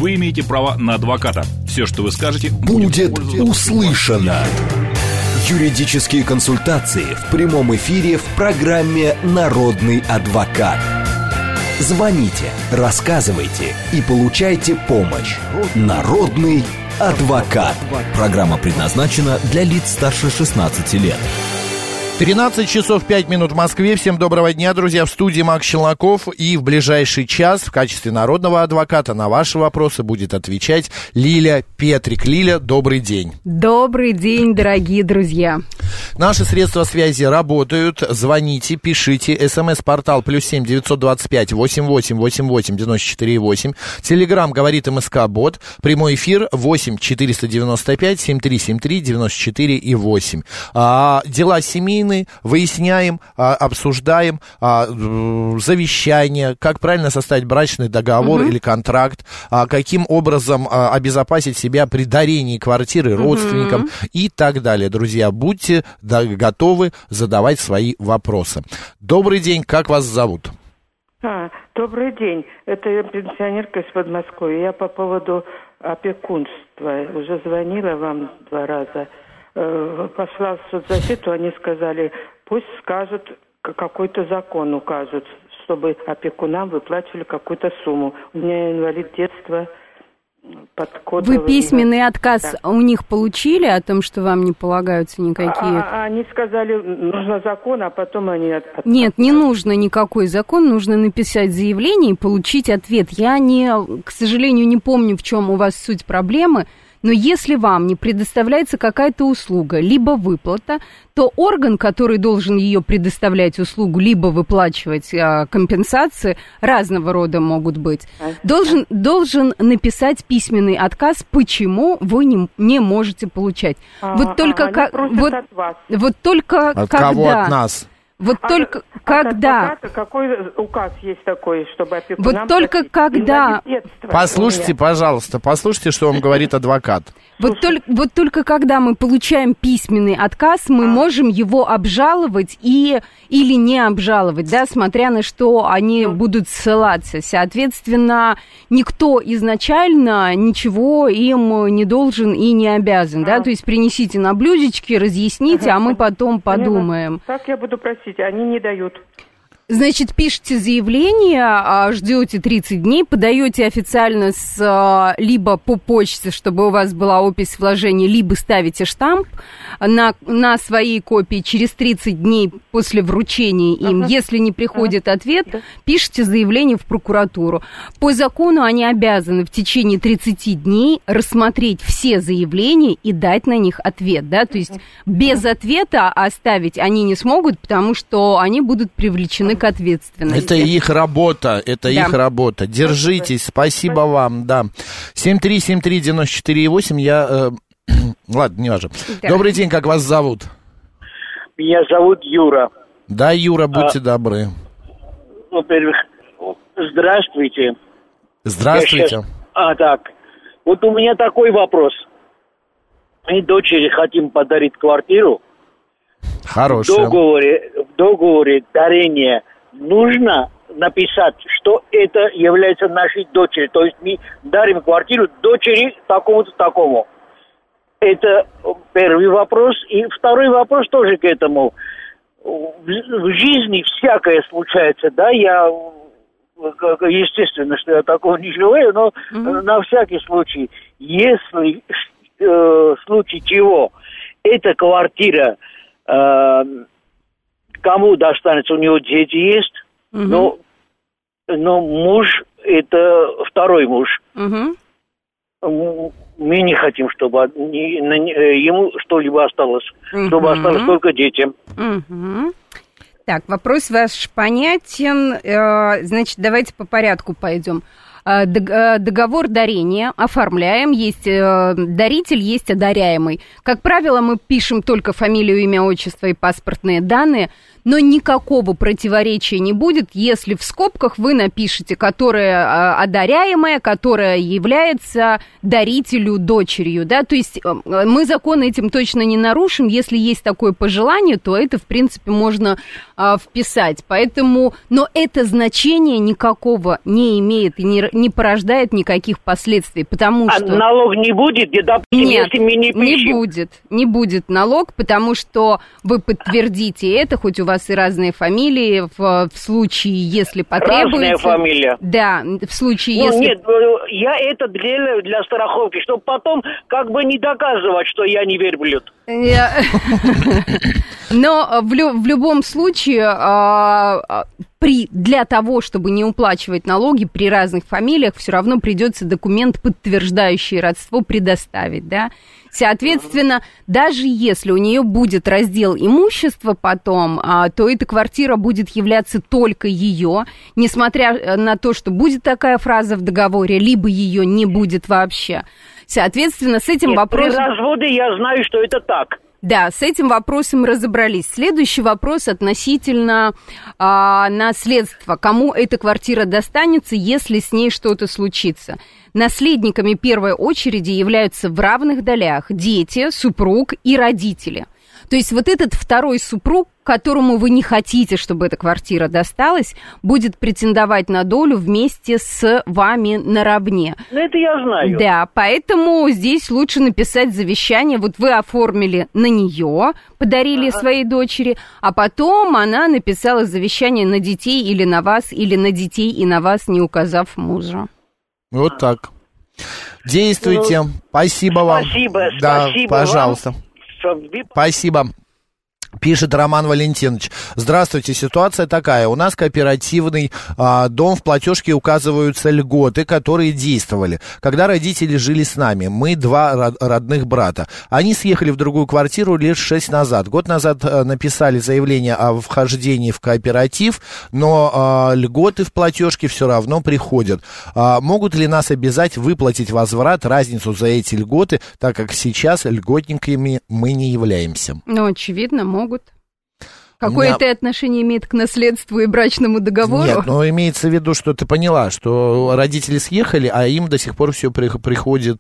вы имеете право на адвоката. Все, что вы скажете, будет услышано. Юридические консультации в прямом эфире в программе «Народный адвокат». Звоните, рассказывайте и получайте помощь. «Народный адвокат». Программа предназначена для лиц старше 16 лет. 13 часов 5 минут в Москве. Всем доброго дня, друзья. В студии Макс Челноков. И в ближайший час в качестве народного адвоката на ваши вопросы будет отвечать Лиля Петрик. Лиля, добрый день. Добрый день, дорогие друзья. Наши средства связи работают. Звоните, пишите. СМС-портал +7 925 88 88 94 8. Телеграм говорит МСК-бот. Прямой эфир 8 495 7373 94 8. Дела семейные. Выясняем, обсуждаем завещание, как правильно составить брачный договор или контракт, каким образом обезопасить себя при дарении квартиры родственникам и так далее. Друзья, будьте готовы задавать свои вопросы. Добрый день, как вас зовут? Добрый день, это я пенсионерка из Подмосковья. Я по поводу опекунства уже звонила вам 2 раза. Пошла в соцзащиту, они сказали, пусть скажут, какой-то закон укажут, чтобы опекунам выплачивали какую-то сумму. У меня инвалид детства под кодовым... Вы письменный отказ у них получили о том, что вам не полагаются никакие... Они сказали, нужно закон, а потом они... Нет, не нужно никакой закон, нужно написать заявление и получить ответ. Я, к сожалению, не помню, в чем у вас суть проблемы. Но если вам не предоставляется какая-то услуга, либо выплата, то орган, который должен ее предоставлять услугу, либо выплачивать компенсации, разного рода могут быть, должен написать письменный отказ, почему вы не можете получать. Вот только от вас. Вот только от когда... кого от нас? Вот только когда... Адвоката, какой указ есть такой, чтобы опекунам... Вот только когда... Послушайте, пожалуйста, послушайте, что вам говорит адвокат. Вот только когда мы получаем письменный отказ, мы можем его обжаловать или не обжаловать, да, смотря на что они будут ссылаться. Соответственно, никто изначально ничего им не должен и не обязан, да, то есть принесите на блюдечке, разъясните, а мы потом подумаем. Так я буду просить, они не дают. Значит, пишите заявление, ждете 30 дней, подаете официально либо по почте, чтобы у вас была опись вложений, либо ставите штамп на своей копии через 30 дней после вручения им. Если не приходит ответ, пишите заявление в прокуратуру. По закону они обязаны в течение 30 дней рассмотреть все заявления и дать на них ответ, да, то есть без ответа оставить они не смогут, потому что они будут привлечены к ответственности. Это их работа, их работа. Держитесь, спасибо вам, да. 7373948, я... Ладно, не важно. Да. Добрый день, как вас зовут? Меня зовут Юра. Да, Юра, будьте добры. Во-первых, здравствуйте. Здравствуйте. Так. Вот у меня такой вопрос. Мы дочери хотим подарить квартиру. Хорошо. В договоре дарения нужно написать, что это является нашей дочерью. То есть мы дарим квартиру дочери такому-то такому. Это первый вопрос. И второй вопрос тоже к этому. В жизни всякое случается, да, естественно, что я такого не желаю, но на всякий случай, если в случае чего эта квартира кому достанется, у него дети есть, но муж это второй муж. Мы не хотим, чтобы ему что-либо осталось, чтобы осталось только детям. Так, вопрос ваш понятен. Значит, давайте по порядку пойдем. Договор дарения оформляем, есть даритель, есть одаряемый. Как правило, мы пишем только фамилию, имя, отчество и паспортные данные, Но никакого противоречия не будет, если в скобках вы напишете, которая одаряемая, которая является дарителю дочерью, да, то есть мы закон этим точно не нарушим, если есть такое пожелание, то это, в принципе, можно вписать, поэтому, но это значение никакого не имеет и не порождает никаких последствий, потому что... А налог не будет? Нет, если мы не будет налог, потому что вы подтвердите это, хоть у вас и разные фамилии, в случае, если потребуется... Разная фамилия? Да, в случае, если... Нет, я это делаю для страховки, чтобы потом как бы не доказывать, что я не верблюд. Но в любом случае, для того, чтобы не уплачивать налоги при разных фамилиях, все равно придется документ, подтверждающий родство, предоставить, да. Соответственно, даже если у нее будет раздел имущества потом, то эта квартира будет являться только ее, несмотря на то, что будет такая фраза в договоре, либо ее не будет вообще. Соответственно, с этим вопросом... При разводе я знаю, что это так. Да, с этим вопросом разобрались. Следующий вопрос относительно наследства. Кому эта квартира достанется, если с ней что-то случится? Наследниками первой очереди являются в равных долях дети, супруг и родители. То есть вот этот второй супруг, которому вы не хотите, чтобы эта квартира досталась, будет претендовать на долю вместе с вами наравне. Ну, это я знаю. Да, поэтому здесь лучше написать завещание. Вот вы оформили на нее, подарили своей дочери, а потом она написала завещание на детей или на вас, или на детей и на вас, не указав мужа. Вот так. Действуйте. Спасибо вам. Да, спасибо пожалуйста. Вам. Спасибо. Пишет Роман Валентинович. Здравствуйте, ситуация такая. У нас кооперативный дом, в платежке указываются льготы, которые действовали, когда родители жили с нами. Мы два родных брата. Они съехали в другую квартиру лет 6 назад. Год назад написали заявление о вхождении в кооператив, но льготы в платежке все равно приходят. Могут ли нас обязать выплатить возврат, разницу за эти льготы, так как сейчас льготниками мы не являемся? Ну, очевидно, могут. Какое это отношение имеет к наследству и брачному договору? Нет, но имеется в виду, что ты поняла, что родители съехали, а им до сих пор все приходят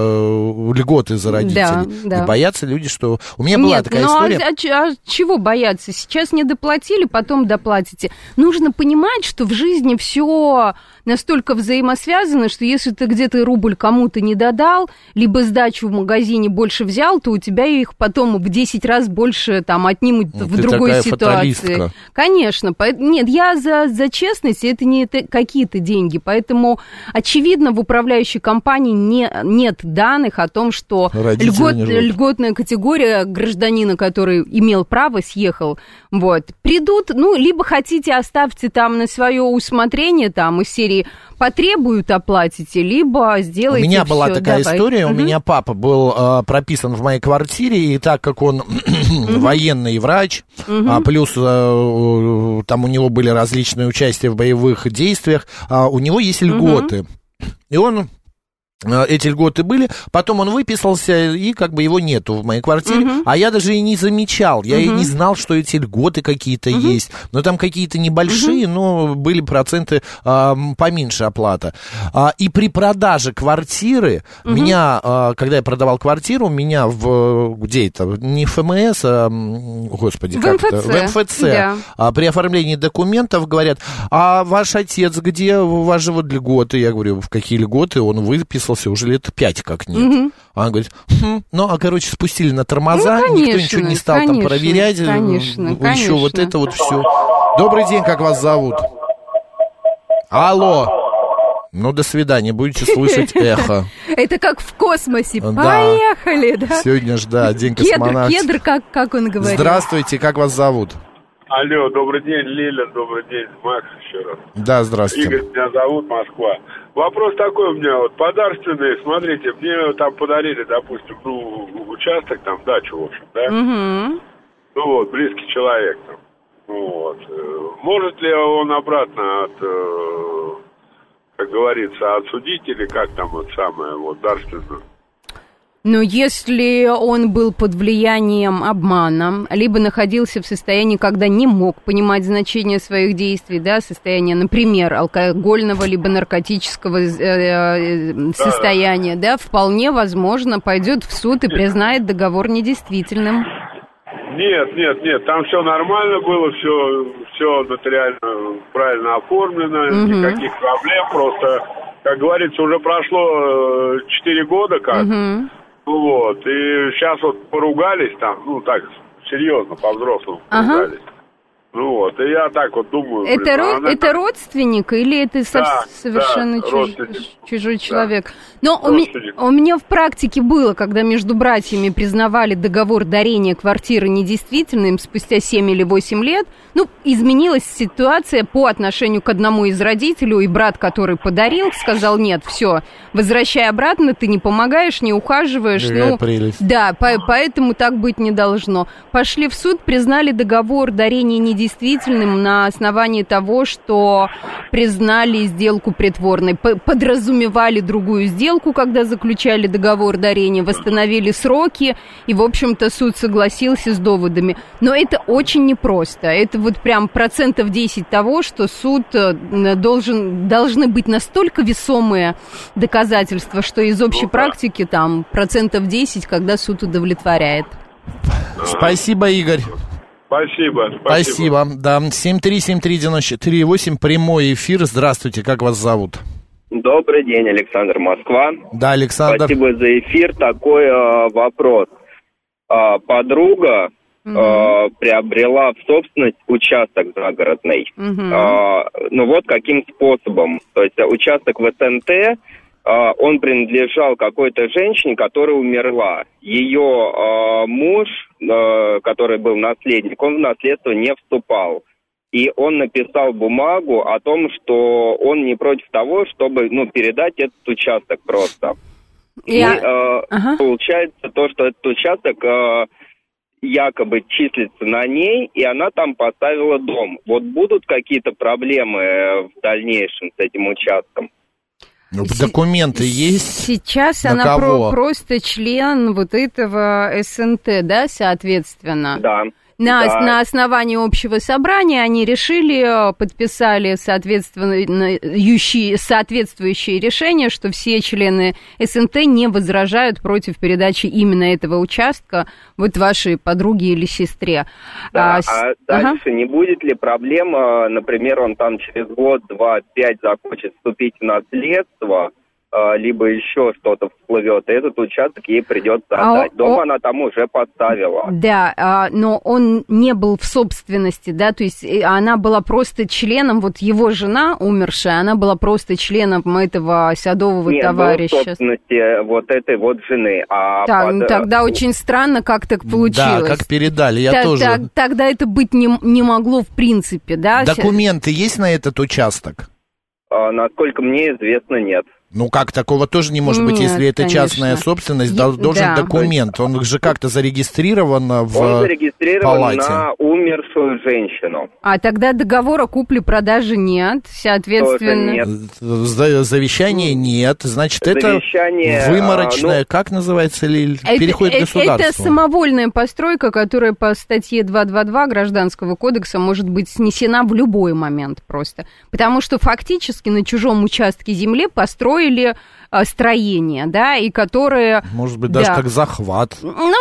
льготы за родителей. Да. И боятся люди, что... У меня была такая история. А чего бояться? Сейчас не доплатили, потом доплатите. Нужно понимать, что в жизни все настолько взаимосвязано, что если ты где-то рубль кому-то не додал, либо сдачу в магазине больше взял, то у тебя их потом в 10 раз больше там отнимут в другой ситуации. Фаталистка. Конечно. Нет, я за честность, это не какие-то деньги. Поэтому, очевидно, в управляющей компании нет данных о том, что льготная категория гражданина, который имел право, съехал. Вот. Придут, либо хотите, оставьте там на свое усмотрение, там, из серии потребуют, оплатите, либо сделайте. У меня была такая история, у меня папа был прописан в моей квартире, и так как он военный врач, плюс там у него были различные участия в боевых действиях, у него есть льготы. И он... Эти льготы были, потом он выписался, и как бы его нету в моей квартире, а я даже и не замечал, я и не знал, что эти льготы какие-то есть, но там какие-то небольшие, но были проценты поменьше оплата. И при продаже квартиры, меня, когда я продавал квартиру, меня где это, не ФМС, господи, в как МФЦ. это, в МФЦ, да. При оформлении документов говорят, а ваш отец где, у вас же вот льготы, я говорю, в какие льготы, он выписал уже лет 5 как нет. Она говорит, короче, спустили на тормоза, никто ничего не стал там проверять, еще вот это вот все. Добрый день, как вас зовут? Алло. До свидания, будете слышать эхо. Это как в космосе. Поехали, да? Сегодня же, день космонавтики. Кедр, как он говорит. Здравствуйте, как вас зовут? Алло, добрый день, Лиля, добрый день, Макс еще раз. Да, здравствуйте. Игорь, меня зовут, Москва. Вопрос такой у меня, подарственный, смотрите, мне там подарили, допустим, участок, там, дачу, в общем, да? Близкий человек там, Может ли он обратно как говорится, отсудить или как там дарственную? Но если он был под влиянием обмана, либо находился в состоянии, когда не мог понимать значение своих действий, да, состояние, например, алкогольного либо наркотического состояния, да, вполне возможно, пойдет в суд и признает договор недействительным. Нет, там все нормально было, все нотариально правильно оформлено, никаких проблем, просто, как говорится, уже прошло 4 года как, вот, и сейчас вот поругались там, ну так, серьезно, по-взрослому поругались. Ну вот, и я так вот думаю... Это родственник или это совершенно чужой человек? Но у меня в практике было, когда между братьями признавали договор дарения квартиры недействительным спустя 7 или 8 лет, ну, изменилась ситуация по отношению к одному из родителей, и брат, который подарил, сказал: нет, все, возвращай обратно, ты не помогаешь, не ухаживаешь. Прелесть. Да, поэтому так быть не должно. Пошли в суд, признали договор дарения недействительным на основании того, что признали сделку притворной, подразумевали другую сделку, когда заключали договор дарения, восстановили сроки, и, в общем-то, суд согласился с доводами. Но это очень непросто. Это вот прям 10% того, что суд должны быть настолько весомые доказательства, что из общей практики там 10%, когда суд удовлетворяет. Спасибо, Игорь. Спасибо. Да, 7373948, прямой эфир. Здравствуйте, как вас зовут? Добрый день, Александр, Москва. Да, Александр. Спасибо за эфир. Такой вопрос. Подруга приобрела в собственность участок загородный. Ну вот каким способом. То есть участок в СНТ, он принадлежал какой-то женщине, которая умерла. Ее муж, который был наследник, он в наследство не вступал. И он написал бумагу о том, что он не против того, чтобы передать этот участок просто. Получается то, что этот участок якобы числится на ней, и она там поставила дом. Вот будут какие-то проблемы в дальнейшем с этим участком? Документы есть? Сейчас она просто член вот этого СНТ, да, соответственно? Да. На основании общего собрания они решили, подписали соответствующие решения, что все члены СНТ не возражают против передачи именно этого участка вот вашей подруге или сестре. Да, дальше не будет ли проблем, например, он там через год, 2, 5 захочет вступить в наследство, либо еще что-то всплывет, и этот участок ей придется отдать. Дом она там уже поставила. Да, но он не был в собственности, да, то есть она была просто членом, вот его жена умершая, она была просто членом этого садового товарища. Нет, в собственности вот этой вот жены. Тогда очень странно, как так получилось. Да, как передали, тоже. Тогда это быть не могло в принципе, да. Документы есть на этот участок? Насколько мне известно, нет. Ну как, такого тоже не может быть, если это частная собственность, должен документ. Он же как-то зарегистрирован в палате. Он зарегистрирован на умершую женщину. А тогда договора купли-продажи нет, соответственно. Тоже нет. Завещания нет, значит, это выморочное, как называется, переходит к государству. Это самовольная постройка, которая по статье 222 Гражданского кодекса может быть снесена в любой момент просто. Потому что фактически на чужом участке земли построили строения, да, и которые... Может быть, даже как захват.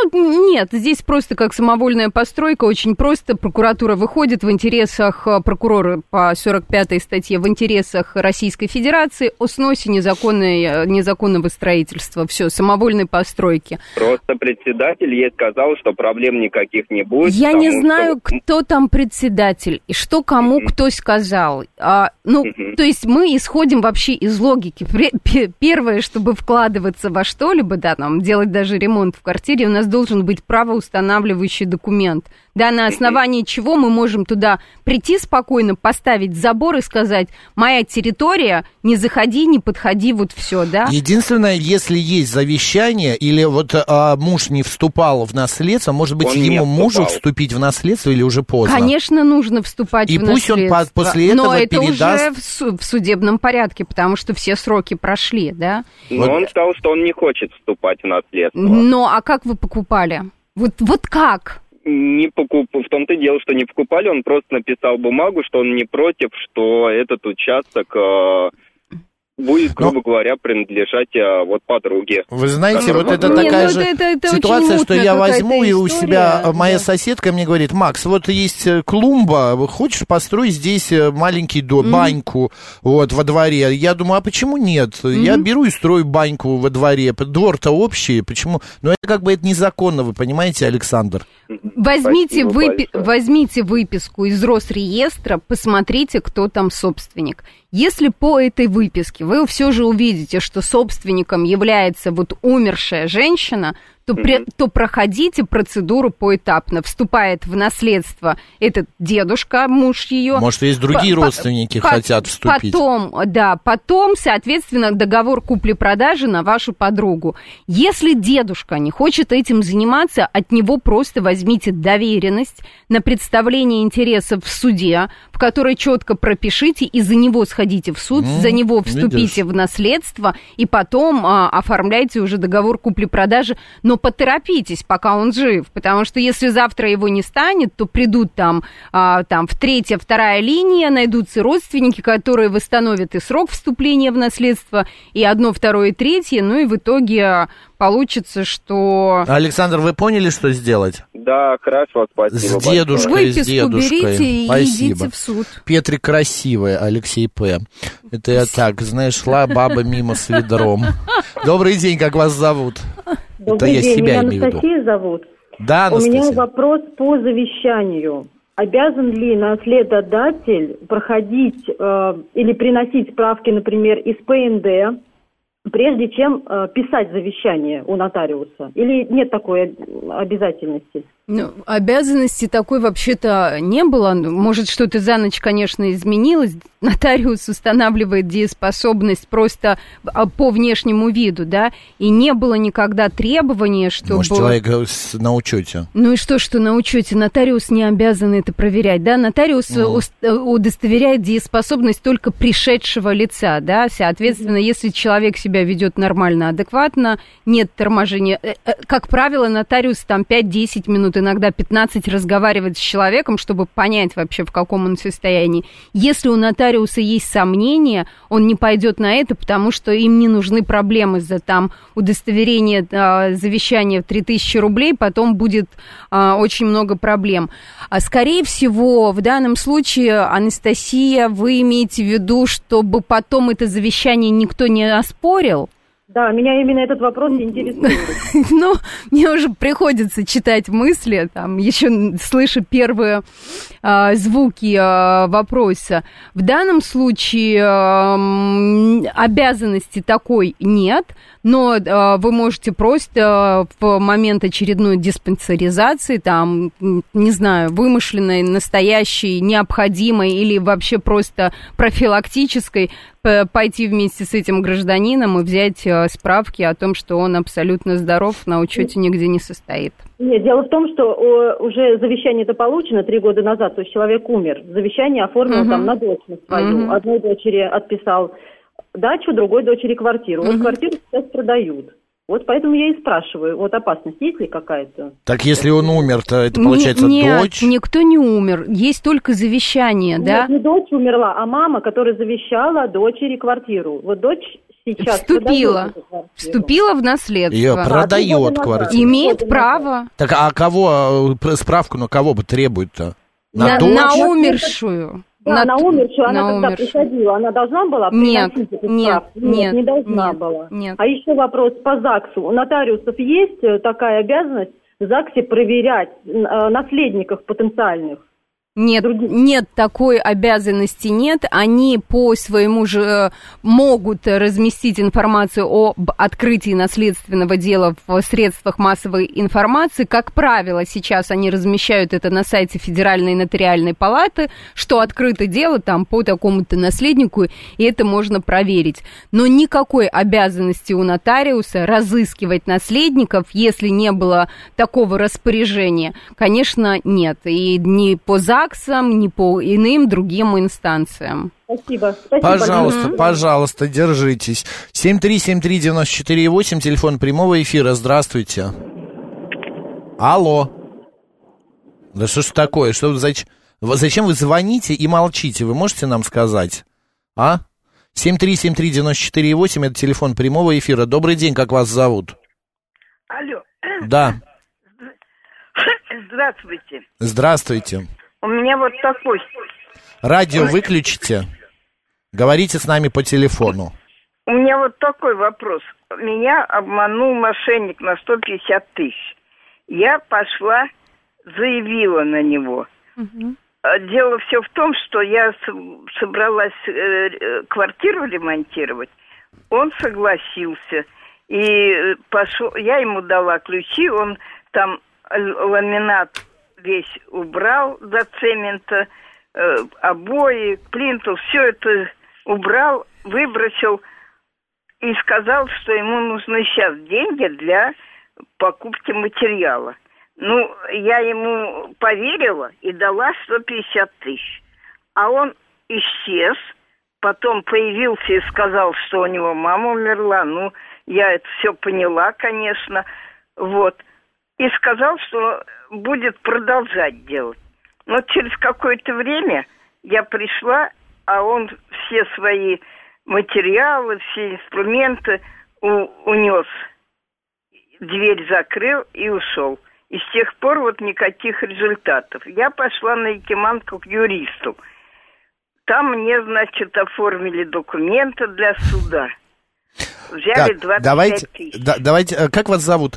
Нет, здесь просто как самовольная постройка, очень просто. Прокуратура выходит в интересах прокурора по 45-й статье, в интересах Российской Федерации о сносе незаконного строительства. Все, самовольной постройки. Просто председатель ей сказал, что проблем никаких не будет. Я не знаю, кто там председатель и что кому кто сказал. То есть мы исходим вообще из логики. Первое, чтобы вкладываться во что-либо, да, там, делать даже ремонт в квартире, у нас должен быть правоустанавливающий документ, да, на основании чего мы можем туда прийти спокойно, поставить забор и сказать: моя территория, не заходи, не подходи, вот все, да. Единственное, если есть завещание, или вот муж не вступал в наследство, может быть, ему мужу вступить в наследство или уже поздно? Конечно, нужно вступать в наследство. И пусть он после этого но это передаст... уже в судебном порядке, потому что все сроки прошли, да? Но он сказал, что он не хочет вступать в наследство. Ну, а как вы покупали? Вот как? В том-то и дело, что не покупали, он просто написал бумагу, что он не против, что этот участок будет, грубо говоря, принадлежать подруге. Вы знаете, вот это такая же ситуация, что я возьму, и у себя моя соседка мне говорит: Макс, вот есть клумба, хочешь построить здесь маленький дом, баньку вот во дворе? Я думаю, а почему нет? Я беру и строю баньку во дворе, двор-то общий, почему? Но это как бы это незаконно, вы понимаете, Александр? Возьмите выписку из Росреестра, посмотрите, кто там собственник. Если по этой выписке вы все же увидите, что собственником является вот умершая женщина, то проходите процедуру поэтапно. Вступает в наследство этот дедушка, муж ее. Может, есть другие родственники хотят вступить. Потом, соответственно, договор купли-продажи на вашу подругу. Если дедушка не хочет этим заниматься, от него просто возьмите доверенность на представление интересов в суде, в которой четко пропишите, и за него сходите в суд, за него вступите в наследство, и потом оформляйте уже договор купли-продажи. Но поторопитесь, пока он жив, потому что если завтра его не станет, то придут там в третья, вторая линия, найдутся родственники, которые восстановят и срок вступления в наследство, и одно, второе, и третье, ну и в итоге получится, что... Александр, вы поняли, что сделать? Да, хорошо, спасибо. С дедушкой, с дедушкой. Берите и идите в суд. Петрик красивая, Алексей П. Это я так, знаешь, шла баба мимо с ведром. Добрый день, как вас зовут? Добрый день, меня Анастасия зовут. Да, Анастасия. У меня вопрос по завещанию. Обязан ли наследодатель проходить или приносить справки, например, из ПНД, прежде чем писать завещание у нотариуса? Или нет такой обязательности? Ну, обязанности такой вообще-то не было. Может, что-то за ночь, конечно, изменилось. Нотариус устанавливает дееспособность просто по внешнему виду, да, и не было никогда требования, чтобы... Может, человек на учете. Ну и что на учете? Нотариус не обязан это проверять, да, нотариус удостоверяет дееспособность только пришедшего лица, да, соответственно, если человек себя ведет нормально, адекватно, нет торможения, как правило, нотариус там 5-10 минут, иногда 15 разговаривает с человеком, чтобы понять вообще, в каком он состоянии. Если у нотариуса есть сомнения, он не пойдет на это, потому что им не нужны проблемы за там удостоверение завещания в 3000 рублей, потом будет очень много проблем. Скорее всего, в данном случае, Анастасия, вы имеете в виду, чтобы потом это завещание никто не оспорил? Да, меня именно этот вопрос интересует. Ну, мне уже приходится читать мысли, там, еще слышу первые звуки вопроса. В данном случае обязанности такой нет, но вы можете просто в момент очередной диспансеризации, там, не знаю, вымышленной, настоящей, необходимой или вообще просто профилактической, пойти вместе с этим гражданином и взять справки о том, что он абсолютно здоров, на учете нигде не состоит. Нет, дело в том, что уже завещание-то получено 3 года назад, то есть человек умер. Завещание оформил там на дочь на свою. Одной дочери отписал дачу, другой дочери квартиру. Вот квартиру сейчас продают. Вот поэтому я и спрашиваю, вот опасность есть ли какая-то? Так если он умер, то это получается дочь? Нет, никто не умер, есть только завещание, да? Нет, не дочь умерла, а мама, которая завещала дочери квартиру. Вот дочь сейчас вступила в наследство. Ее продает квартиру. Имеет право. Так а кого, справку на кого бы требует-то? На умершую. Да, на умершую, она когда приходила, она должна была приносить эту справку? Нет, не должна была. Нет. А еще вопрос по ЗАГСу. У нотариусов есть такая обязанность в ЗАГСе проверять наследников потенциальных? Нет, такой обязанности нет. Они по своему же могут разместить информацию об открытии наследственного дела в средствах массовой информации. Как правило, сейчас они размещают это на сайте Федеральной нотариальной палаты, что открыто дело там по такому-то наследнику, и это можно проверить. Но никакой обязанности у нотариуса разыскивать наследников, если не было такого распоряжения, конечно, нет. И ни по ЗАГСам, ни по иным другим инстанциям. Спасибо. Пожалуйста, держитесь. 7373948, телефон прямого эфира. Здравствуйте. Алло. Да что ж такое? Зачем вы звоните и молчите? Вы можете нам сказать? 7373948, это телефон прямого эфира. Добрый день, как вас зовут? Алло. Да. Здравствуйте. Здравствуйте. У меня вот такой... Радио выключите. Говорите с нами по телефону. У меня вот такой вопрос. Меня обманул мошенник на 150 тысяч. Я пошла, заявила на него. Дело все в том, что я собралась квартиру ремонтировать. Он согласился. И пошел, я ему дала ключи, он там ламинат весь убрал до цемента, обои, плинтус, все это убрал, выбросил и сказал, что ему нужны сейчас деньги для покупки материала. Ну, я ему поверила и дала 150 тысяч. А он исчез, потом появился и сказал, что у него мама умерла. Ну, я это все поняла, конечно, вот. И сказал, что будет продолжать делать. Но через какое-то время я пришла, а он все свои материалы, все инструменты унес, дверь закрыл и ушел. И с тех пор вот никаких результатов. Я пошла на Якиманку к юристу. Там мне, значит, оформили документы для суда. Взяли 25 тысяч. Давайте, как вас зовут?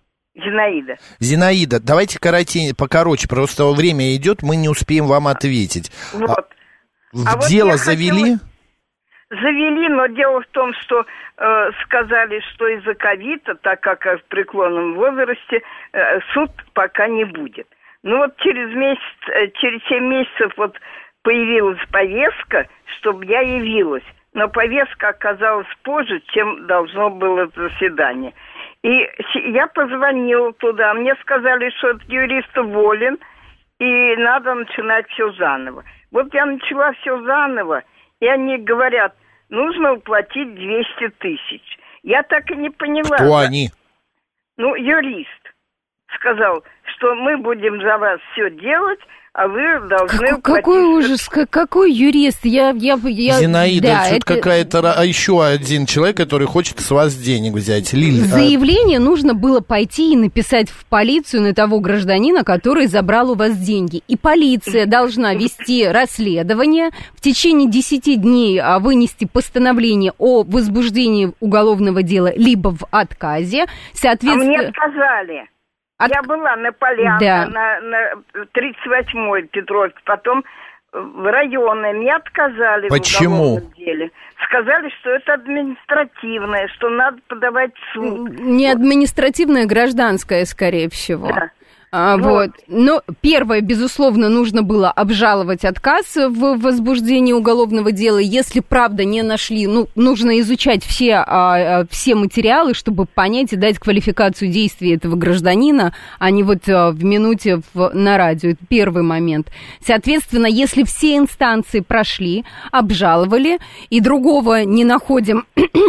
Зинаида, давайте покороче, просто время идет, мы не успеем вам ответить. Вот. Дело завели? Завели, но дело в том, что сказали, что из-за ковида, так как в преклонном возрасте, суд пока не будет. Ну вот через 7 месяцев вот появилась повестка, чтобы я явилась. Но повестка оказалась позже, чем должно было заседание. И я позвонила туда, мне сказали, что этот юрист уволен, и надо начинать все заново. Вот я начала все заново, и они говорят, нужно уплатить 200 тысяч. Я так и не поняла. Кто они? Ну, юрист сказал, что мы будем за вас все делать, а вы должны уплатить... Какой ужас, какой юрист? Зинаида, да, это какая-то... еще один человек, который хочет с вас денег взять. Заявление нужно было пойти и написать в полицию на того гражданина, который забрал у вас деньги. И полиция должна вести расследование, в течение 10 дней вынести постановление о возбуждении уголовного дела либо в отказе. Соответственно... А мне отказали. Я была на Полянке, да. на 38-й Петровке, потом в районе. Мне отказали. Почему? В уголовном деле. Сказали, что это административное, что надо подавать в суд. Не административное, гражданское, скорее всего. Да. Вот. Но первое, безусловно, нужно было обжаловать отказ в возбуждении уголовного дела. Если, правда, не нашли, нужно изучать все материалы, чтобы понять и дать квалификацию действий этого гражданина, а не вот в минуте на радио. Это первый момент. Соответственно, если все инстанции прошли, обжаловали, и другого не находим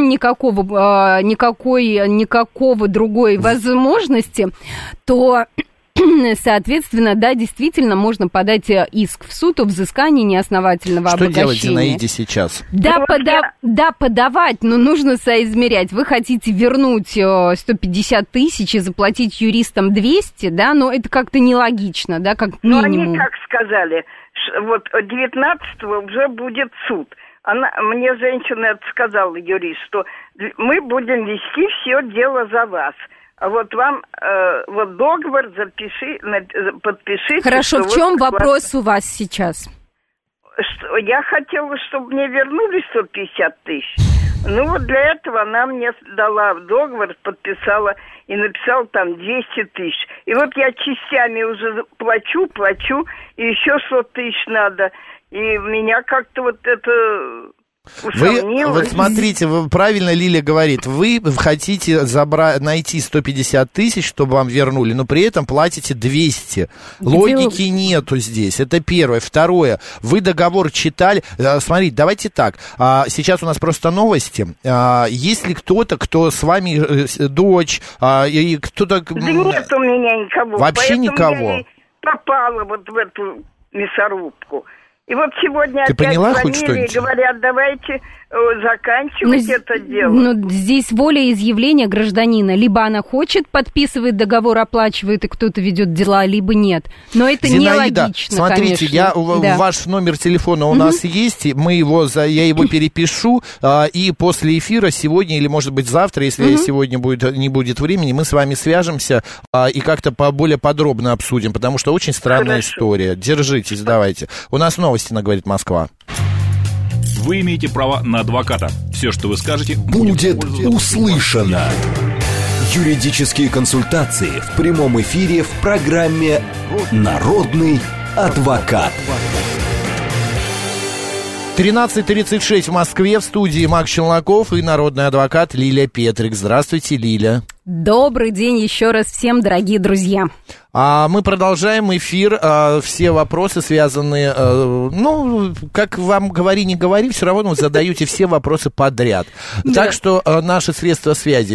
никакого другой возможности, то... Соответственно, да, действительно, можно подать иск в суд о взыскании неосновательного обогащения. Что делать Зинаиде сейчас? Да, подавать, но нужно соизмерять. Вы хотите вернуть 150 тысяч и заплатить юристам 200, да, но это как-то нелогично, да, как минимум. Но они как сказали, вот 19-го уже будет суд. Мне женщина сказала, юрист, что мы будем вести все дело за вас. А вот вам вот договор подпишите. Хорошо, в чем вопрос у вас сейчас? Я хотела, чтобы мне вернули 150 тысяч. Ну вот для этого она мне дала договор, подписала и написала там 200 тысяч. И вот я частями уже плачу, и еще 100 тысяч надо. И меня как-то вот это... Вот смотрите, правильно Лилия говорит, вы хотите найти 150 тысяч, чтобы вам вернули, но при этом платите 200. Логики нету здесь, это первое. Второе, вы договор читали. Смотрите, давайте так, сейчас у нас просто новости. Есть ли кто-то, кто с вами, дочь, и кто-то... Да нет у меня никого. Вообще никого? Я попала вот в эту мясорубку. И вот сегодня Ты опять поняла хоть звонили что-нибудь? и говорят, давайте заканчивать это дело. Но здесь волеизъявление гражданина. Либо она хочет, подписывает договор, оплачивает, и кто-то ведет дела, либо нет. Но это Зинаида, нелогично, смотрите, конечно. Ваш номер телефона у нас есть, я его перепишу, и после эфира сегодня, или, может быть, завтра, если сегодня не будет времени, мы с вами свяжемся и как-то более подробно обсудим, потому что очень странная история. Держитесь, давайте. У нас новости на «Говорит Москва». Вы имеете право на адвоката. Все, что вы скажете, будет услышано. Юридические консультации в прямом эфире в программе «Народный адвокат». 13:36 в Москве, в студии Макс Челноков и народный адвокат Лилия Петрик. Здравствуйте, Лиля. Добрый день еще раз всем, дорогие друзья. Мы продолжаем эфир. Все вопросы связанные, как вам говори, не говори, все равно вы задаете все вопросы подряд. Так что наши средства связи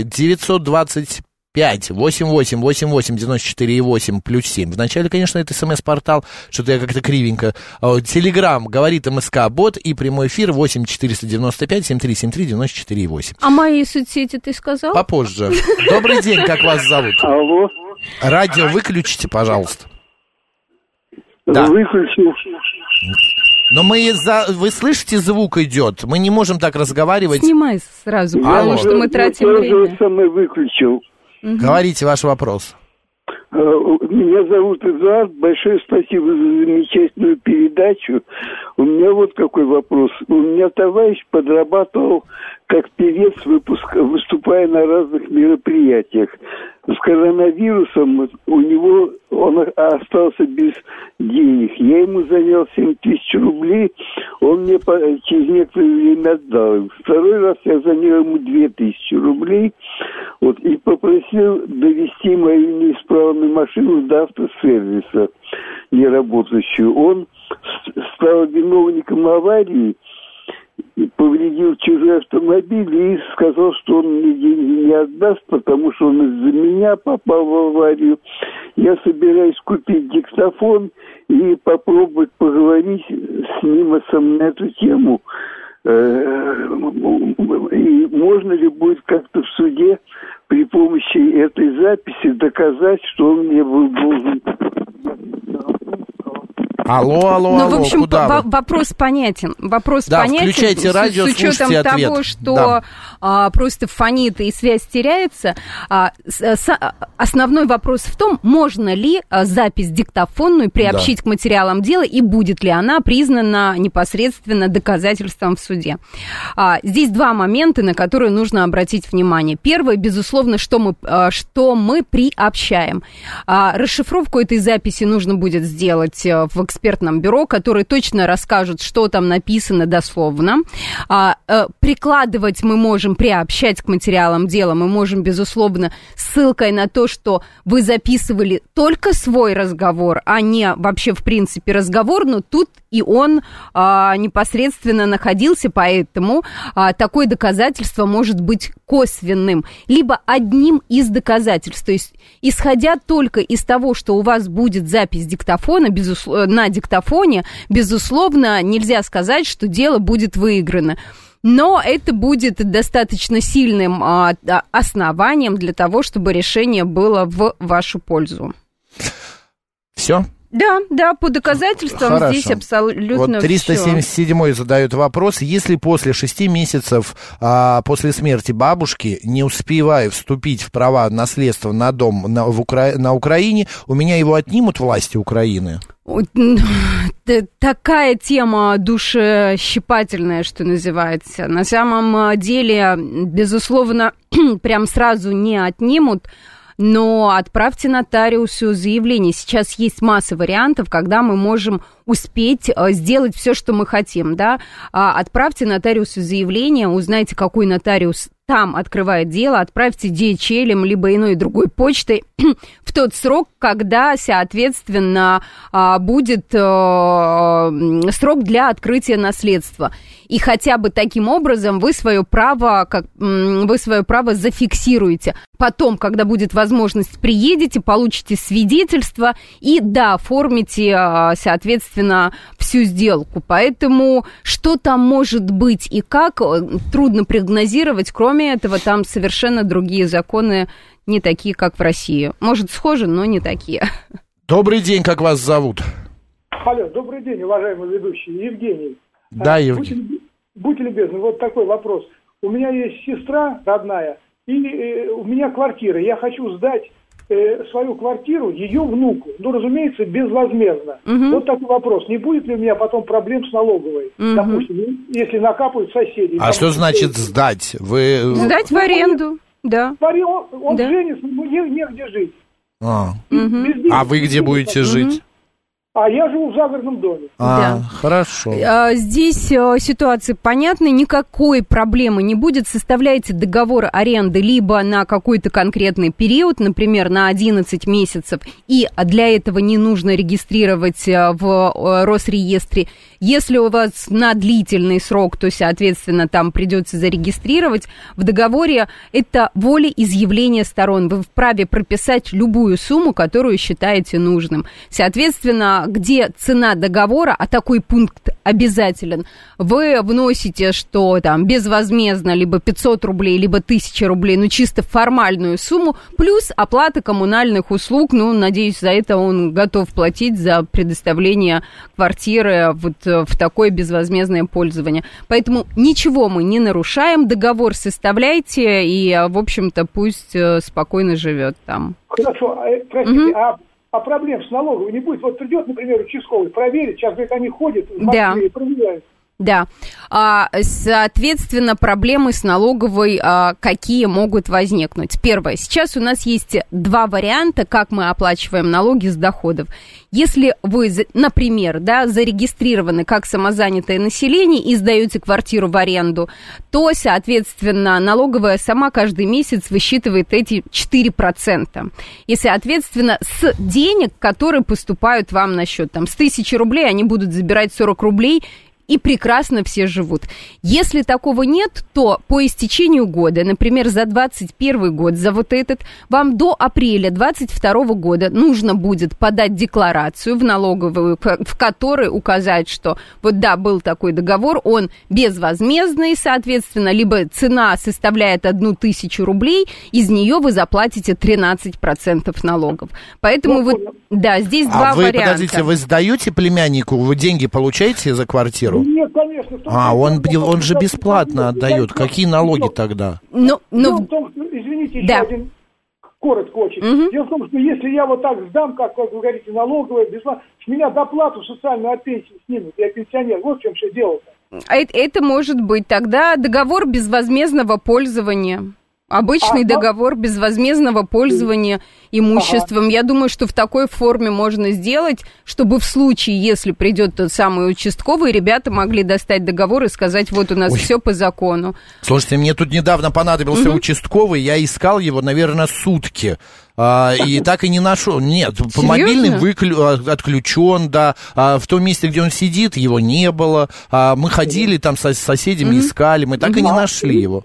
925-88-88-94-8 +7. Вначале, конечно, это СМС-портал, что-то я как-то кривенько. Телеграм, говорит МСК-бот, и прямой эфир 8-495-7373-94-8. А мои соцсети ты сказал? Попозже. Добрый день, как вас зовут? Алло. Радио выключите, пожалуйста. Да. Выключил. Но вы слышите, звук идет. Мы не можем так разговаривать. Снимай сразу, потому что мы тратим время. Я самый выключил. Говорите ваш вопрос. Меня зовут Эдуард. Большое спасибо за замечательную передачу. У меня вот какой вопрос. У меня товарищ подрабатывал как певец, выступая на разных мероприятиях. С коронавирусом он остался без денег. Я ему занял 7 тысяч рублей, он мне через некоторое время отдал. Второй раз я занял ему 2000 рублей и попросил довести мою неисправную машину до автосервиса, неработающую. Он стал виновником аварии, повредил чужой автомобиль и сказал, что он мне деньги не отдаст, потому что он из-за меня попал в аварию. Я собираюсь купить диктофон и попробовать поговорить с ним на эту тему. И можно ли будет как-то в суде при помощи этой записи доказать, что он мне был должен... Алло, в общем, куда вопрос понятен. Включайте радио, с учетом ответ. того, что просто фонит и связь теряется. Основной вопрос в том, можно ли запись диктофонную приобщить к материалам дела и будет ли она признана непосредственно доказательством в суде. Здесь два момента, на которые нужно обратить внимание. Первое, безусловно, что мы приобщаем. Расшифровку этой записи нужно будет сделать в экспертном бюро, которые точно расскажут, что там написано дословно. Прикладывать мы можем, приобщать к материалам дела, мы можем, безусловно, ссылкой на то, что вы записывали только свой разговор, а не вообще, в принципе, разговор, но тут и он непосредственно находился, поэтому такое доказательство может быть косвенным, либо одним из доказательств. То есть, исходя только из того, что у вас будет запись диктофона, на диктофоне, безусловно, нельзя сказать, что дело будет выиграно. Но это будет достаточно сильным основанием для того, чтобы решение было в вашу пользу. Все? Да, по доказательствам Хорошо. Здесь абсолютно Вот 377-й задает вопрос. Если после 6 месяцев после смерти бабушки не успеваю вступить в права наследства на дом на Украине, у меня его отнимут власти Украины? Такая тема душещипательная, что называется. На самом деле, безусловно, прям сразу не отнимут. но отправьте нотариусу заявление. Сейчас есть масса вариантов, когда мы можем успеть сделать все, что мы хотим, да. Отправьте нотариусу заявление, узнайте, какой нотариус там открывает дело, отправьте DHL либо иной другой почтой в тот срок, когда, соответственно, будет срок для открытия наследства. И хотя бы таким образом вы свое право зафиксируете. Потом, когда будет возможность, приедете, получите свидетельство и, да, оформите, соответственно, всю сделку. Поэтому что там может быть и как, трудно прогнозировать. Кроме этого, там совершенно другие законы, не такие, как в России. Может, схожи, но не такие. Добрый день, как вас зовут? Алло, добрый день, уважаемый ведущий, Евгений. Да, Евгений. Будьте любезны, вот такой вопрос. У меня есть сестра родная, и у меня квартира. Я хочу сдать свою квартиру ее внуку. Ну, разумеется, безвозмездно. Вот такой вопрос. Не будет ли у меня потом проблем с налоговой? Допустим, если накапают соседи. А что значит сдать? Сдать в аренду, да. Он женится, ему негде жить. А вы где будете жить? А я живу в загородном доме. Да. Хорошо. Здесь ситуация понятна, никакой проблемы не будет. Составляете договор аренды либо на какой-то конкретный период, например, на 11 месяцев, и для этого не нужно регистрировать в Росреестре. Если у вас на длительный срок, то, соответственно, там придется зарегистрировать. В договоре это волеизъявление сторон. Вы вправе прописать любую сумму, которую считаете нужным. Соответственно, где цена договора, а такой пункт обязателен, вы вносите, что там безвозмездно либо 500 рублей, либо 1000 рублей, ну чисто формальную сумму, плюс оплата коммунальных услуг, ну, надеюсь, за это он готов платить, за предоставление квартиры вот в такое безвозмездное пользование. Поэтому ничего мы не нарушаем, договор составляйте, и, в общем-то, пусть спокойно живет там. Хорошо, простите, а проблем с налоговой не будет? Вот придет, например, участковый, проверит, сейчас, говорит, они ходят в Москве и проверяют. Да, соответственно, проблемы с налоговой какие могут возникнуть? Первое, сейчас у нас есть два варианта, как мы оплачиваем налоги с доходов. Если вы, например, да, зарегистрированы как самозанятое население и сдаете квартиру в аренду, то, соответственно, налоговая сама каждый месяц высчитывает эти 4%. И, соответственно, с денег, которые поступают вам на счет, там, с 1000 рублей они будут забирать 40 рублей, и прекрасно все живут. Если такого нет, то по истечению года, например, за 2021 год, за вот этот, вам до апреля 2022 года нужно будет подать декларацию в налоговую, в которой указать, что вот да, был такой договор, он безвозмездный, соответственно, либо цена составляет 1000 рублей, из нее вы заплатите 13% налогов. Поэтому да, здесь два варианта. Подождите, вы сдаете племяннику, вы деньги получаете за квартиру? Нет, конечно. Он же бесплатно отдает. Какие налоги тогда? Дело в том, что, извините, еще один, коротко очень. Дело в том, что если я вот так сдам, как вы говорите, налоговая, бесплатно, с меня доплату социальную от пенсии снимут, я пенсионер. Вот в чем все дело-то. Это может быть тогда договор безвозмездного пользования. Обычный договор безвозмездного пользования имуществом. Я думаю, что в такой форме можно сделать, чтобы в случае, если придет тот самый участковый, ребята могли достать договор и сказать, вот у нас все по закону. Слушайте, мне тут недавно понадобился участковый, я искал его, наверное, сутки. И так и не нашел. Нет, мобильный отключен, да. В том месте, где он сидит, его не было. Мы ходили там с соседями, искали, мы так и не нашли его.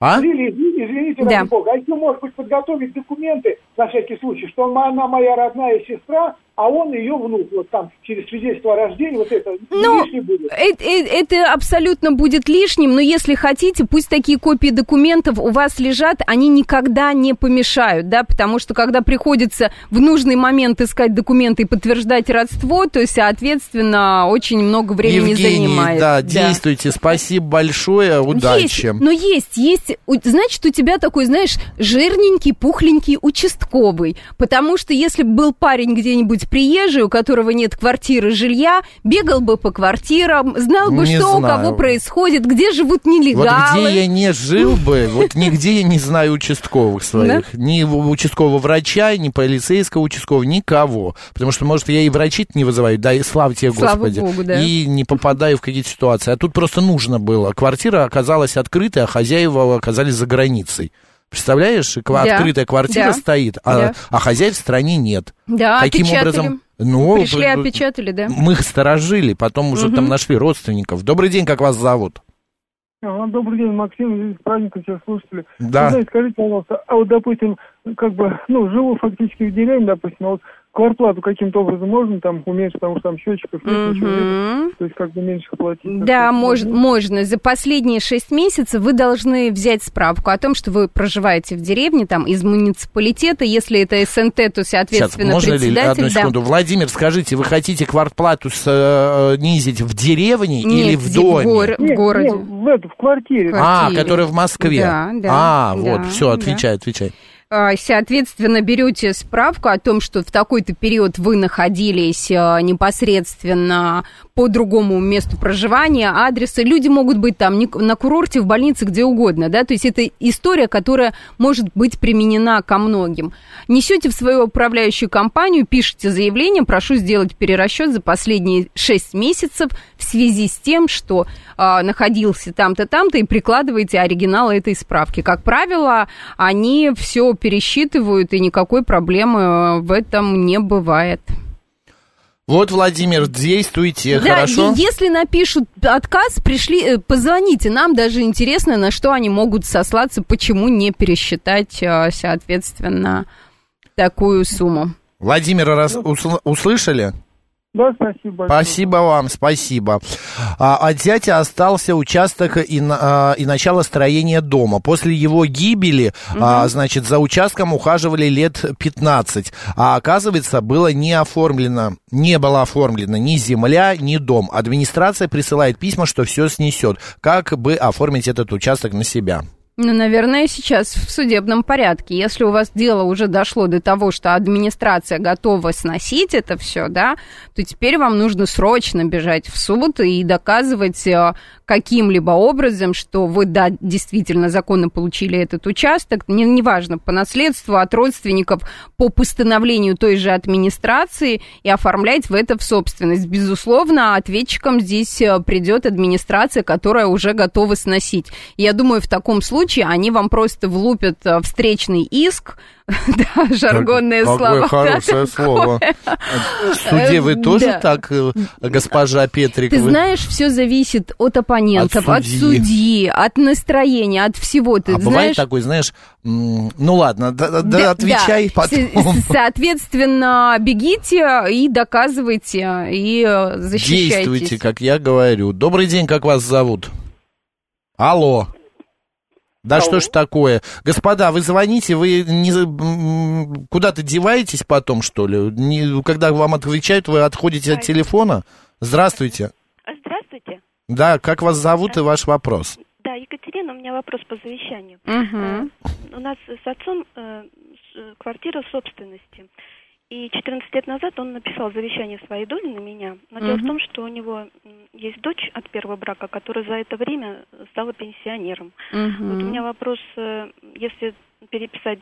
Извините, ради бога, а еще, может быть, подготовить документы, на всякий случай, что она моя родная сестра, а он ее внук, вот там, через свидетельство о рождении, вот это лишнее будет. Это абсолютно будет лишним, но если хотите, пусть такие копии документов у вас лежат, они никогда не помешают, да, потому что, когда приходится в нужный момент искать документы и подтверждать родство, то, соответственно, очень много времени занимает. Да, действуйте, спасибо большое, удачи. Есть, значит, у тебя такой, знаешь, жирненький, пухленький участковый. участковый, потому что если бы был парень где-нибудь приезжий, у которого нет квартиры, жилья, бегал бы по квартирам, знал бы, Не что у знаю. кого происходит, где живут нелегалы. Вот где я не жил бы, вот нигде я не знаю участковых своих. Ни участкового врача, ни полицейского участкового, никого. Потому что, может, я и врачей-то не вызываю, да и слава тебе, Слава Господи. Богу, да. И не попадаю в какие-то ситуации. А тут просто нужно было. Квартира оказалась открытой, а хозяева оказались за границей. Представляешь, открытая квартира стоит, а хозяев в стране нет. Да, каким опечатали. образом? Пришли, опечатали, да. Мы их сторожили, потом уже там нашли родственников. Добрый день, как вас зовут? Добрый день, Максим, с праздником всех слушателей. Да. Знаете, скажите, пожалуйста, а вот, допустим, живу фактически в деревне, допустим, а вот квартплату каким-то образом можно там уменьшить, потому что там счетчиков нет, ничего нет, то есть меньше платить? Да, можно. За последние 6 месяцев вы должны взять справку о том, что вы проживаете в деревне, там, из муниципалитета. Если это СНТ, то, соответственно, Сейчас, можно председатель... ли, одну секунду, Владимир, скажите, вы хотите квартплату снизить в деревне или в доме? В городе. Нет, в квартире. Которая в Москве. Да. Вот, все, отвечай. Соответственно, берете справку о том, что в такой-то период вы находились непосредственно по другому месту проживания, адреса. Люди могут быть там на курорте, в больнице, где угодно, да, то есть это история, которая может быть применена ко многим. Несете в свою управляющую компанию, пишете заявление, прошу сделать перерасчет за последние 6 месяцев в связи с тем, что находился там-то, там-то, и прикладываете оригинал этой справки. Как правило, они все пересчитывают, и никакой проблемы в этом не бывает. Вот, Владимир, действуйте, хорошо? Да, если напишут отказ, позвоните нам, даже интересно, на что они могут сослаться, почему не пересчитать, соответственно, такую сумму. Владимир, услышали? Да, спасибо большое. Спасибо вам, спасибо. От зятя остался участок и начало строения дома. После его гибели, за участком ухаживали лет 15. А оказывается, не было оформлено ни земля, ни дом. Администрация присылает письма, что все снесет. Как бы оформить этот участок на себя? Наверное, сейчас в судебном порядке. Если у вас дело уже дошло до того, что администрация готова сносить это все, да, то теперь вам нужно срочно бежать в суд и доказывать каким-либо образом, что вы, да, действительно законно получили этот участок, неважно, по наследству, от родственников, по постановлению той же администрации, и оформлять это в собственность. Безусловно, ответчиком здесь придет администрация, которая уже готова сносить. Я думаю, в таком случае они вам просто влупят встречный иск, да, жаргонное слово. Какое хорошее слово. В суде вы тоже так, госпожа Петрик? Ты знаешь, все зависит от оппонентов, от судьи, от настроения, от всего. Ты знаешь... бывает такой, знаешь, ну ладно, отвечай потом. Соответственно, бегите и доказывайте, и защищайтесь. Действуйте, как я говорю. Добрый день, как вас зовут? Алло. Да что ж такое? Господа, вы звоните, вы куда-то деваетесь потом, что ли? Когда вам отвечают, вы отходите от телефона? Здравствуйте. Здравствуйте. Да, как вас зовут и ваш вопрос? Да, Екатерина, у меня вопрос по завещанию. У нас с отцом квартира собственности. И 14 лет назад он написал завещание своей доли на меня. Но дело в том, что у него есть дочь от первого брака, которая за это время стала пенсионером. Вот у меня вопрос, если переписать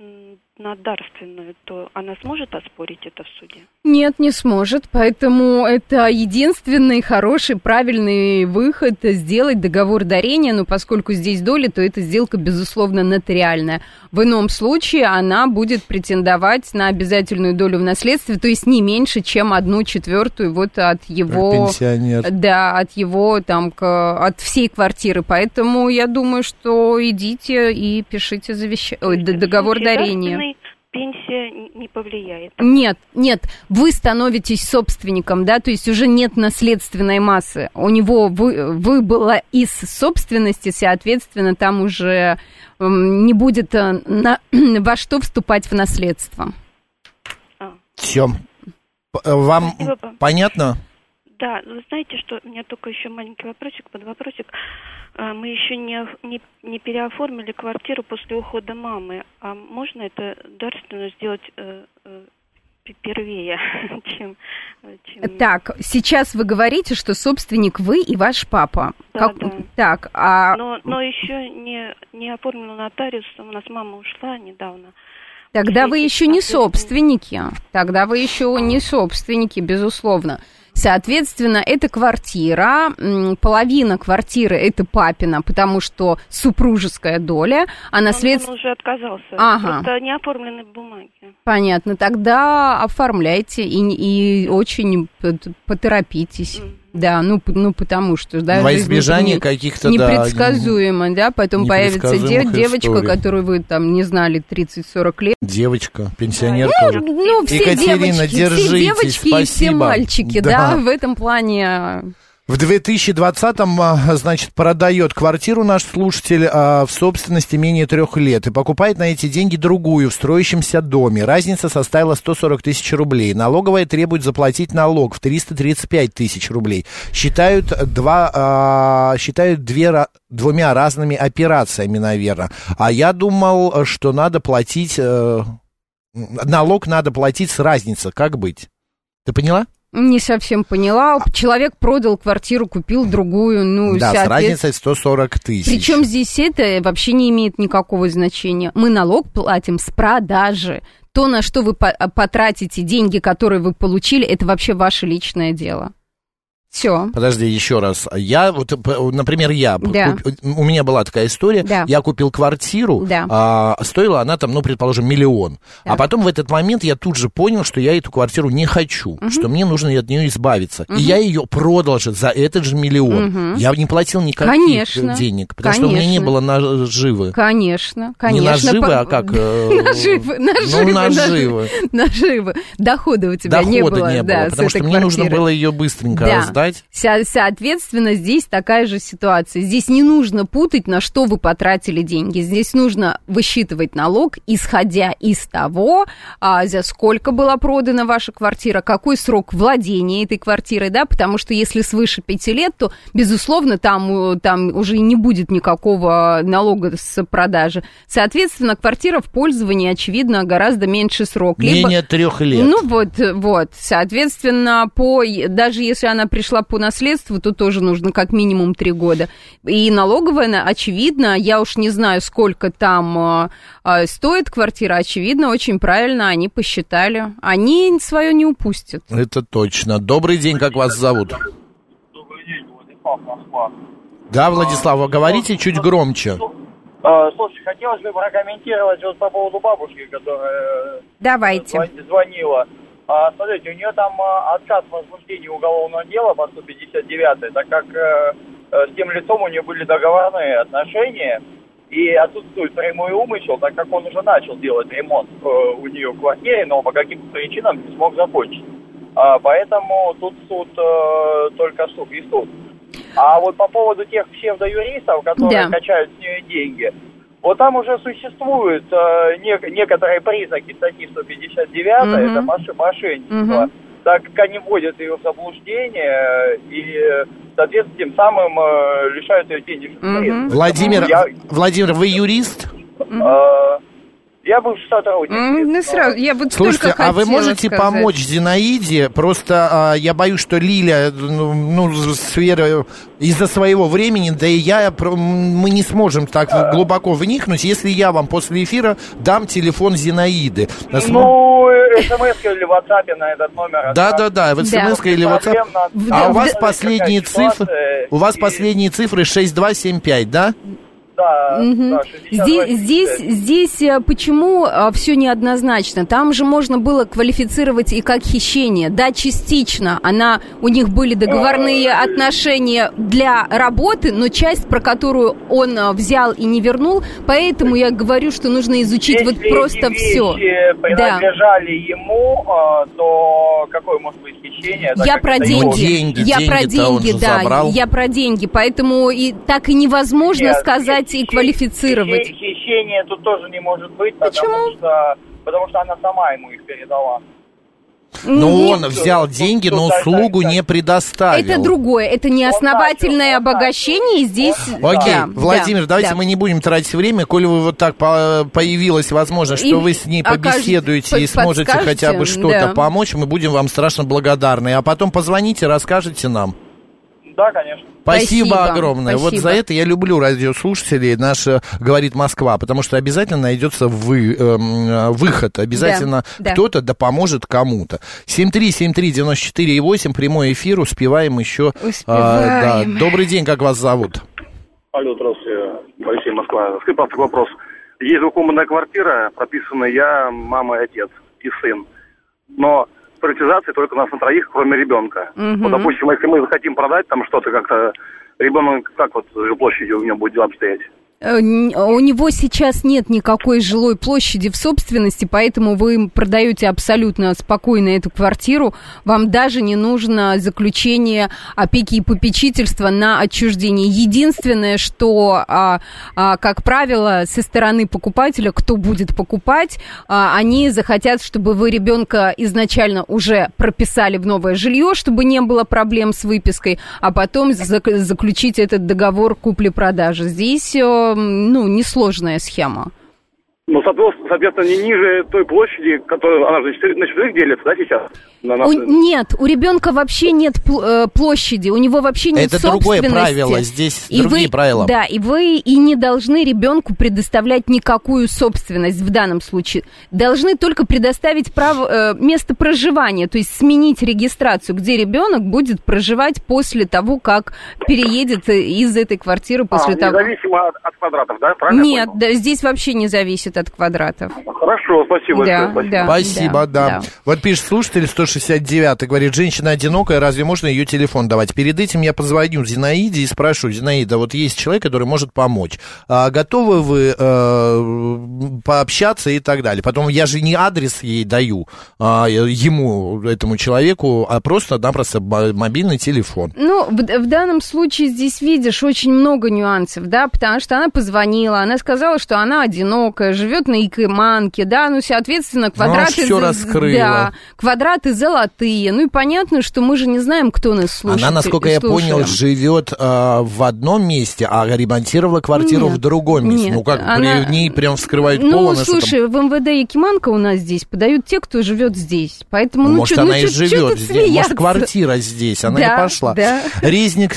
на дарственную, то она сможет оспорить это в суде? Нет, не сможет, поэтому это единственный хороший, правильный выход сделать договор дарения, но поскольку здесь доля, то эта сделка, безусловно, нотариальная. В ином случае она будет претендовать на обязательную долю в наследстве, то есть не меньше, чем 1/4 вот от его... Пенсионер. Да, от его, там, от всей квартиры, поэтому я думаю, что идите и пишите договор дарения. Пенсия не повлияет? Нет, вы становитесь собственником, да, то есть уже нет наследственной массы. У него выбыло из собственности, соответственно, там уже не будет во что вступать в наследство. Все. Вам понятно? Да, вы знаете, что у меня только еще маленький вопросик, подвопросик. Мы еще не переоформили квартиру после ухода мамы. А можно это дарственную сделать первее, чем... Так, сейчас вы говорите, что собственник вы и ваш папа. Да, да. Так, Но еще не оформлено нотариусом, у нас мама ушла недавно. Тогда вы еще не собственники. Тогда вы еще не собственники, безусловно. Соответственно, эта квартира, половина квартиры это папина, потому что супружеская доля, а наследство... Он уже отказался, просто не оформлены бумаги. Понятно, тогда оформляйте и очень поторопитесь. Да, ну потому что... Да, во избежание каких-то... Непредсказуемо, да, потом появится девочка, которую вы там не знали 30-40 лет. Девочка, пенсионерка. Ну, все Екатерина, девочки, держитесь, все девочки спасибо. И все мальчики, да, в этом плане... В 2020-м, значит, продает квартиру наш слушатель в собственности менее 3 лет и покупает на эти деньги другую в строящемся доме. Разница составила 140 тысяч рублей. Налоговая требует заплатить налог в 335 тысяч рублей. Считают двумя разными операциями, наверное. А я думал, что надо платить... налог надо платить с разницы. Как быть? Ты поняла? Не совсем поняла. Человек продал квартиру, купил другую. Ну, да, с разницей 140 тысяч. Причем здесь это вообще не имеет никакого значения. Мы налог платим с продажи. То, на что вы потратите деньги, которые вы получили, это вообще ваше личное дело. Все. Подожди, еще раз. Например, у меня была такая история, я купил квартиру, стоила она там, предположим, 1 000 000. А потом в этот момент я тут же понял, что я эту квартиру не хочу, что мне нужно от нее избавиться. И я ее продал же за этот же 1 000 000. Я не платил никаких денег, потому что у меня не было наживы. Конечно. Не наживы, а как? Наживы. Дохода у тебя не было. Потому что мне нужно было ее быстренько раздать. Соответственно, здесь такая же ситуация. Здесь не нужно путать, на что вы потратили деньги. Здесь нужно высчитывать налог, исходя из того, за сколько была продана ваша квартира, какой срок владения этой квартирой, да, потому что если свыше 5 лет, то, безусловно, там уже не будет никакого налога с продажи. Соответственно, квартира в пользовании, очевидно, гораздо меньше срок. Менее 3 лет. Ну, вот. Соответственно, даже если она пришла по наследству, то тоже нужно как минимум 3 года. И налоговая, очевидно, я уж не знаю, сколько там стоит квартира, очевидно, очень правильно они посчитали. Они свое не упустят. Это точно. Добрый день, как вас зовут? Добрый день, Владислав, Москва. Да, Владислав, говорите чуть громче. Слушай, хотелось бы прокомментировать по поводу бабушки, которая звонила. Смотрите, у нее там отказ в возбуждении уголовного дела по 159-й, так как с тем лицом у нее были договорные отношения, и отсутствует прямой умысел, так как он уже начал делать ремонт у нее в квартире, но по каким-то причинам не смог закончить. Поэтому тут суд, только суд и суд. А вот по поводу тех псевдоюристов, которые качают с нее деньги, вот там уже существуют некоторые признаки статьи 159, это мошенничество, так как они вводят ее в заблуждение и, соответственно, тем самым лишают ее денежных средств. Владимир, вы юрист? Я бывший сотрудник. Слушайте, а вы можете помочь Зинаиде? Просто я боюсь, что Лиля, сфера из-за своего времени, да и мы не сможем так глубоко вникнуть, если я вам после эфира дам телефон Зинаиды. смс или в WhatsApp на этот номер. Да, в смс или WhatsApp. А у вас последние цифры 6275, да? Да, Здесь почему все неоднозначно? Там же можно было квалифицировать и как хищение. Да, частично у них были договорные отношения для работы, но часть, про которую он взял и не вернул, поэтому я говорю, что нужно изучить просто все. Если принадлежали ему, то какое может быть хищение? Я про деньги, поэтому так и невозможно сказать и квалифицировать. Хищение тут тоже не может быть, потому что она сама ему их передала. Но он взял деньги, но услугу не предоставил. Это другое, это не основательное обогащение, здесь... Окей, Владимир, давайте мы не будем тратить время, коли вы вот так появилась возможность, что вы с ней побеседуете и сможете хотя бы что-то помочь, мы будем вам страшно благодарны. А потом позвоните, расскажете нам. Да, конечно. Спасибо огромное. Спасибо. Вот за это я люблю радиослушателей, «Говорит Москва», потому что обязательно найдется выход, обязательно кто-то да поможет кому-то. 7373948, прямой эфир, успеваем еще. Успеваем. Добрый день, как вас зовут? Алло, здравствуйте, Алексей, Москва. Скажите, пожалуйста, вопрос. Есть двухкомнатная квартира, прописаны я, мама и отец, и сын. Но приватизация только у нас на троих, кроме ребенка. Вот, допустим, если мы захотим продать там что-то как-то, ребенок, как вот с площадью у него будет дела обстоять? У него сейчас нет никакой жилой площади в собственности, поэтому вы продаете абсолютно спокойно эту квартиру. Вам даже не нужно заключение опеки и попечительства на отчуждение. Единственное, что, как правило, со стороны покупателя, кто будет покупать, они захотят, чтобы вы ребенка изначально уже прописали в новое жилье, чтобы не было проблем с выпиской, а потом заключить этот договор купли-продажи. Здесь несложная схема. Ну, соответственно, не ниже той площади, которую она же на 4 делится, да, сейчас? Нет, у ребенка вообще нет площади, у него вообще нет собственности. Это другое правило, здесь другие правила. Да, и вы и не должны ребенку предоставлять никакую собственность в данном случае. Должны только предоставить место проживания, то есть сменить регистрацию, где ребенок будет проживать после того, как переедет из этой квартиры после того. Независимо от квадратов, да? Правильно? Нет, да, здесь вообще не зависит от квадратов. Хорошо, спасибо. Спасибо. Вот пишет слушатель 169, говорит, женщина одинокая, разве можно ее телефон давать? Перед этим я позвоню Зинаиде и спрошу, Зинаида, вот есть человек, который может помочь. Готовы вы пообщаться и так далее? Потом я же не адрес ей даю, этому человеку, а просто-напросто мобильный телефон. Ну, в данном случае здесь, видишь, очень много нюансов, да, потому что она позвонила, она сказала, что она одинокая, живет на Якиманке, да, соответственно, квадраты... все раскрыла. Да, квадраты золотые, и понятно, что мы же не знаем, кто нас слушает. Она, насколько я понял, живет в одном месте, а ремонтировала квартиру в другом месте. При ней прям вскрывают пол. Слушай, в МВД Якиманка у нас здесь подают те, кто живет здесь, поэтому, может, она и живет здесь, может, квартира здесь, она и пошла. Да. Резник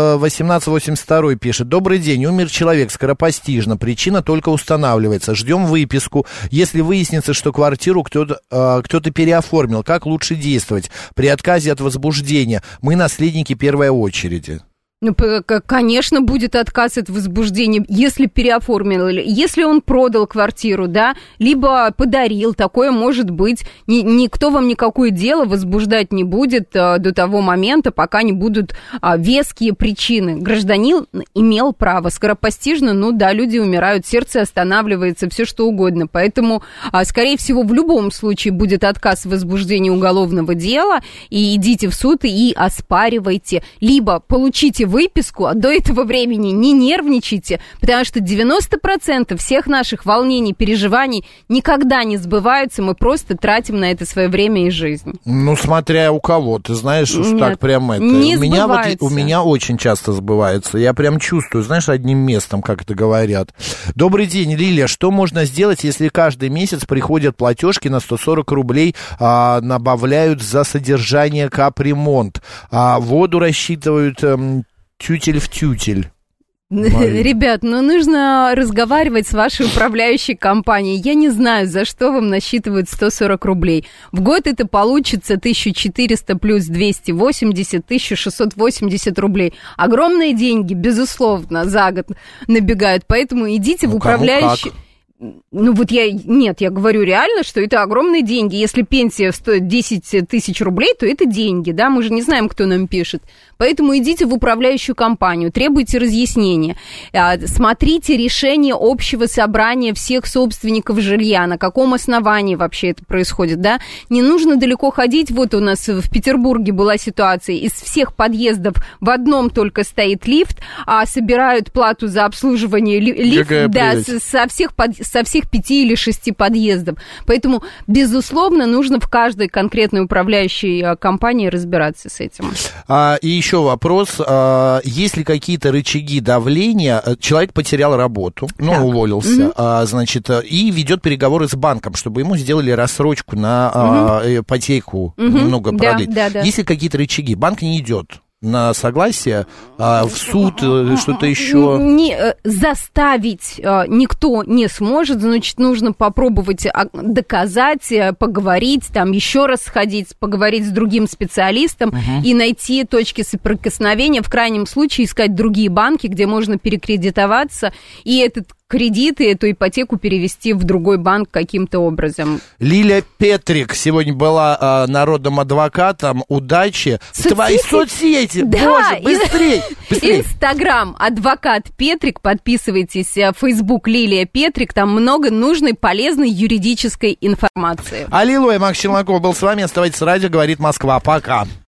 1882 пишет, добрый день, умер человек скоропостижно, причина только устанавливается, ждем выписку. Если выяснится, что квартиру кто-то переоформил, как лучше действовать? При отказе от возбуждения мы наследники первой очереди. Конечно, будет отказ от возбуждения, если переоформил, если он продал квартиру, да, либо подарил, такое может быть. Никто вам никакое дело возбуждать не будет до того момента, пока не будут веские причины. Гражданин имел право скоропостижно, люди умирают, сердце останавливается, все что угодно. Поэтому, скорее всего, в любом случае будет отказ в возбуждении уголовного дела, и идите в суд и оспаривайте, либо получите выписку, а до этого времени не нервничайте, потому что 90% всех наших волнений, переживаний никогда не сбываются, мы просто тратим на это свое время и жизнь. Смотря у кого, ты знаешь, уж так прям это. Не у меня очень часто сбывается, я прям чувствую, знаешь, одним местом, как это говорят. Добрый день, Лилия, что можно сделать, если каждый месяц приходят платежки на 140 рублей, набавляют за содержание капремонт, воду рассчитывают тютель в тютель? Ребят, нужно разговаривать с вашей управляющей компанией. Я не знаю, за что вам насчитывают 140 рублей. В год это получится 1400 плюс 280, 1680 рублей. Огромные деньги, безусловно, за год набегают. Поэтому идите в управляющую... Я говорю реально, что это огромные деньги. Если пенсия стоит 10 тысяч рублей, то это деньги, да, мы же не знаем, кто нам пишет. Поэтому идите в управляющую компанию, требуйте разъяснения, смотрите решение общего собрания всех собственников жилья, на каком основании вообще это происходит, да. Не нужно далеко ходить, вот у нас в Петербурге была ситуация, из всех подъездов в одном только стоит лифт, а собирают плату за обслуживание лифта, да, со всех 5 или 6 подъездов. Поэтому, безусловно, нужно в каждой конкретной управляющей компании разбираться с этим. И еще вопрос. Есть ли какие-то рычаги давления? Человек потерял работу, уволился, значит, и ведет переговоры с банком, чтобы ему сделали рассрочку на ипотеку, немного продлить. Есть ли какие-то рычаги? Банк не идет на согласие, в суд, что-то еще? Заставить никто не сможет, значит, нужно попробовать доказать, поговорить, там еще раз сходить, поговорить с другим специалистом и найти точки соприкосновения, в крайнем случае искать другие банки, где можно перекредитоваться, и этот кредит и эту ипотеку перевести в другой банк каким-то образом. Лилия Петрик сегодня была народным адвокатом. Удачи. Твои соцсети. Да. Боже, быстрей. Инстаграм адвокат Петрик. Подписывайтесь. Фейсбук Лилия Петрик. Там много нужной, полезной юридической информации. Аллилуйя. Макс Челноков был с вами. Оставайтесь с радио. Говорит Москва. Пока.